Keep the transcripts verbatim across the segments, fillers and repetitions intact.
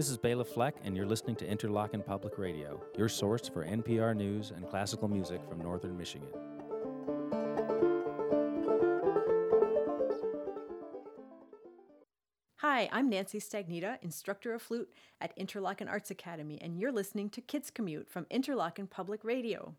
This is Bela Fleck, and you're listening to Interlochen Public Radio, your source for N P R news and classical music from northern Michigan. Hi, I'm Nancy Stagnita, instructor of flute at Interlochen Arts Academy, and you're listening to Kids Commute from Interlochen Public Radio.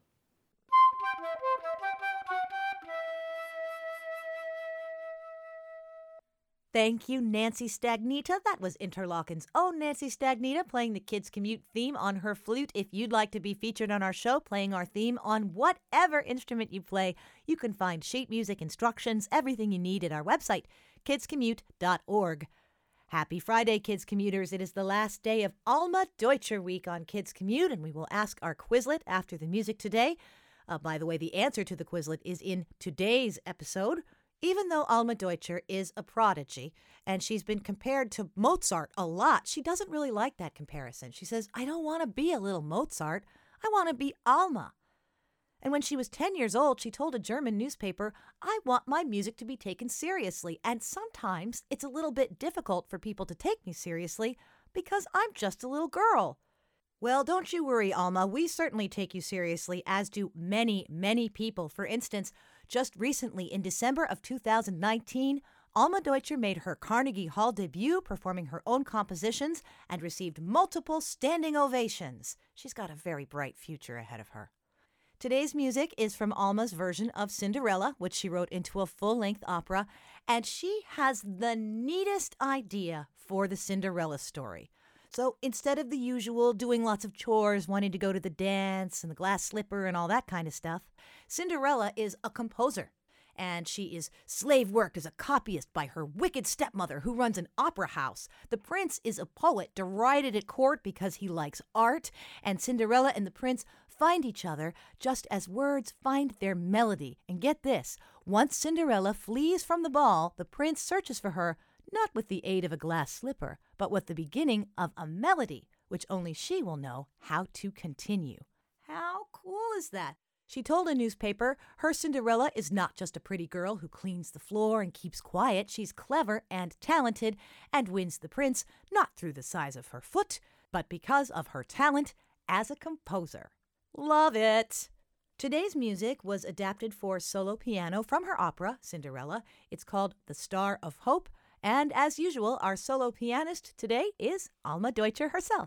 Thank you, Nancy Stagnita. That was Interlochen's own Nancy Stagnita playing the Kids Commute theme on her flute. If you'd like to be featured on our show playing our theme on whatever instrument you play, you can find sheet music instructions, everything you need at our website, kids commute dot org. Happy Friday, Kids Commuters. It is the last day of Alma Deutscher Week on Kids Commute, and we will ask our Quizlet after the music today. Uh, by the way, the answer to the Quizlet is in today's episode. Even though Alma Deutscher is a prodigy, and she's been compared to Mozart a lot, she doesn't really like that comparison. She says, I don't want to be a little Mozart. I want to be Alma. And when she was ten years old, she told a German newspaper, I want my music to be taken seriously, and sometimes it's a little bit difficult for people to take me seriously because I'm just a little girl. Well, don't you worry, Alma. We certainly take you seriously, as do many, many people. For instance, just recently, in December of two thousand nineteen, Alma Deutscher made her Carnegie Hall debut, performing her own compositions, and received multiple standing ovations. She's got a very bright future ahead of her. Today's music is from Alma's version of Cinderella, which she wrote into a full-length opera, and she has the neatest idea for the Cinderella story. So instead of the usual doing lots of chores, wanting to go to the dance and the glass slipper and all that kind of stuff, Cinderella is a composer. And she is slave worked as a copyist by her wicked stepmother who runs an opera house. The prince is a poet derided at court because he likes art. And Cinderella and the prince find each other just as words find their melody. And get this, once Cinderella flees from the ball, the prince searches for her, not with the aid of a glass slipper, but with the beginning of a melody, which only she will know how to continue. How cool is that? She told a newspaper her Cinderella is not just a pretty girl who cleans the floor and keeps quiet. She's clever and talented and wins the prince not through the size of her foot, but because of her talent as a composer. Love it! Today's music was adapted for solo piano from her opera, Cinderella. It's called The Star of Hope. And as usual, our solo pianist today is Alma Deutscher herself.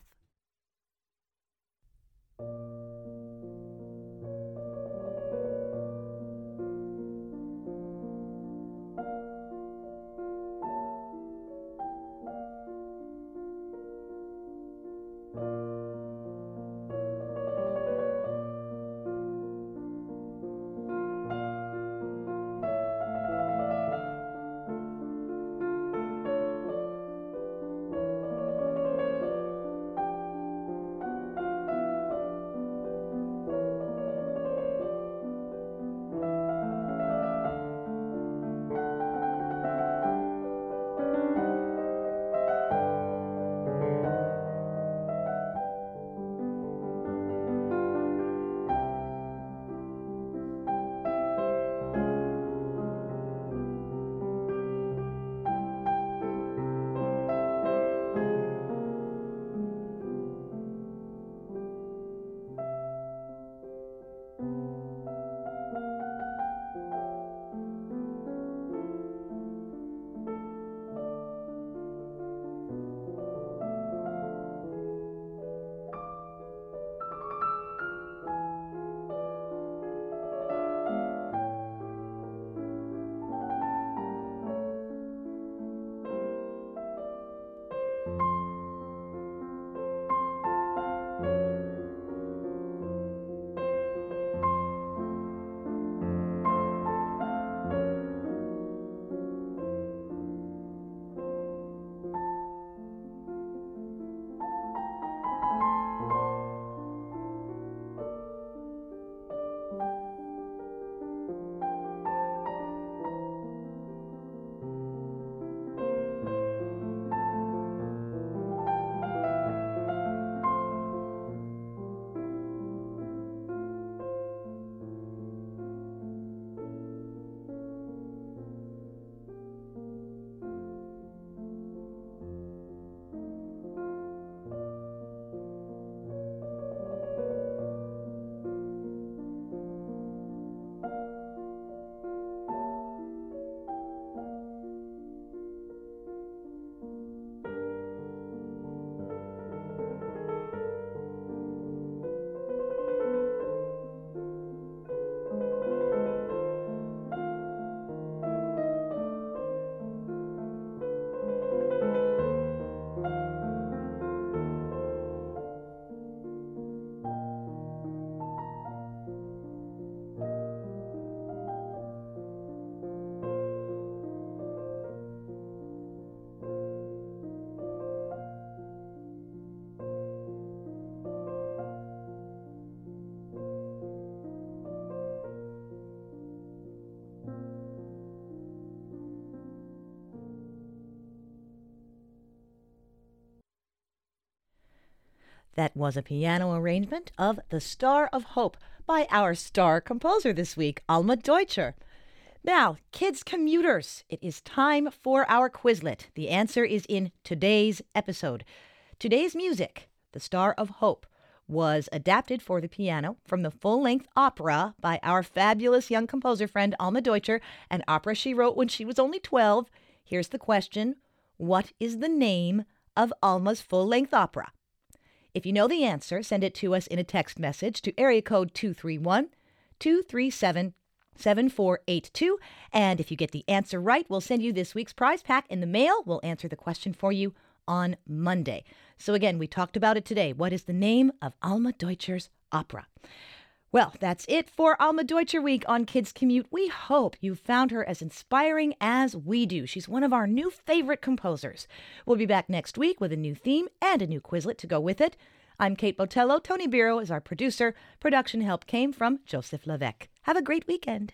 That was a piano arrangement of The Star of Hope by our star composer this week, Alma Deutscher. Now, kids commuters, it is time for our Quizlet. The answer is in today's episode. Today's music, The Star of Hope, was adapted for the piano from the full-length opera by our fabulous young composer friend Alma Deutscher, an opera she wrote when she was only twelve. Here's the question: what is the name of Alma's full-length opera? If you know the answer, send it to us in a text message to area code two three one, two three seven, seven four eight two. And if you get the answer right, we'll send you this week's prize pack in the mail. We'll answer the question for you on Monday. So again, we talked about it today. What is the name of Alma Deutscher's opera? Well, that's it for Alma Deutscher Week on Kids Commute. We hope you found her as inspiring as we do. She's one of our new favorite composers. We'll be back next week with a new theme and a new Quizlet to go with it. I'm Kate Botello. Tony Biro is our producer. Production help came from Joseph Levesque. Have a great weekend.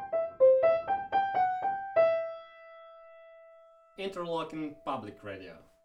Interlochen Public Radio.